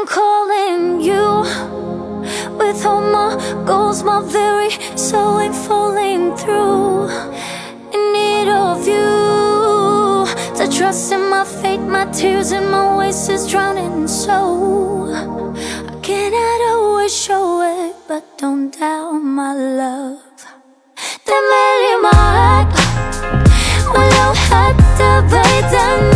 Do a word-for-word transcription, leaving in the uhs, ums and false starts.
I'm calling you with all my goals, my very soul ain't falling through. In need of you to trust in my fate, my tears and my waste is drowning. So I cannot always show it, but don't doubt my love. 때밀린 말 ولو حتى بعيد عني